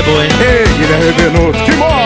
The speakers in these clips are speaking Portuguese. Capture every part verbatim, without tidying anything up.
foi. Ei, Guilherme Benuto, que bom!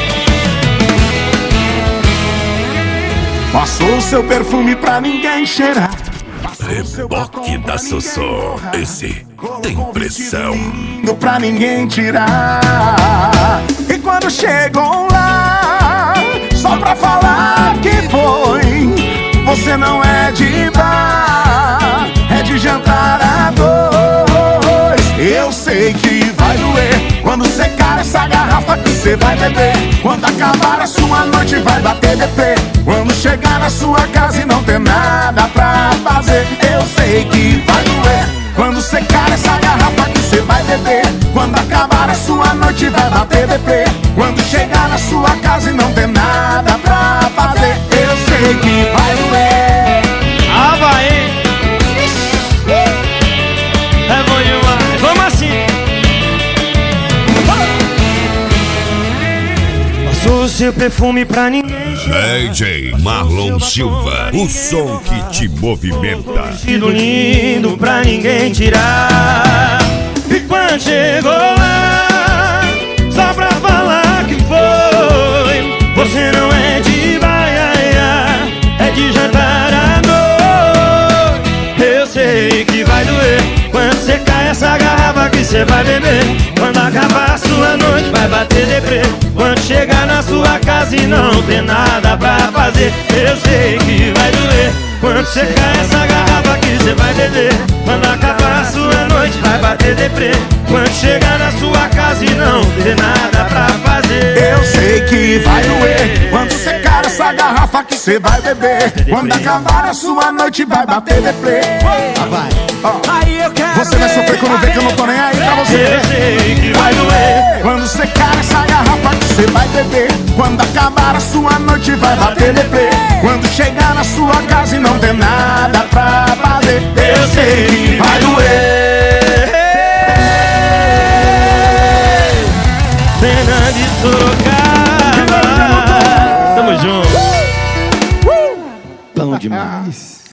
Passou o seu perfume pra ninguém cheirar. Reboque da Sossô, esse tem pressão. Lindo pra ninguém tirar. E quando chegou lá, só pra falar que foi, você não é de bar, é de jantar a dois. Eu sei que vai doer quando secar essa garrafa que você vai beber. Quando acabar a sua noite vai bater deprê. Quando chegar na sua casa e não ter nada pra fazer. Eu sei que vai doer quando secar essa garrafa que você vai beber. Quando acabar a sua noite vai bater deprê. Quando chegar na sua casa e não ter nada pra fazer. Eu sei que vai doer. Ah, vai, hein? É bom demais. Vamos assim. Passou o seu perfume pra ninguém. D J Marlon Silva, o som que te movimenta. Vestido lindo pra ninguém tirar. E quando chegou lá, só pra falar que foi, você não é de baiaia, é de jantar à noite. Eu sei que vai doer quando secar essa garrafa que você vai beber. Quando acabar a sua noite vai bater deprê. Quando chegar na sua casa e não ter nada pra fazer. Eu sei que vai doer quando secar essa garrafa que você vai beber. Quando acabar a sua noite vai bater deprê. Quando chegar na sua casa e não ter nada pra fazer. Eu sei que vai doer quando secar essa garrafa que você vai beber. Quando acabar a sua noite vai bater deprê. Ó, você vai sofrer quando vê que eu não tô nem aí pra você. Eu sei que vai doer quando secar essa garrafa que você vai beber. Quando acabar a sua noite vai bater deprê. Quando chegar na sua casa e não ter nada pra fazer. Eu sei que vai doer. Fernando de Sorocaba. Tamo junto. Bom demais.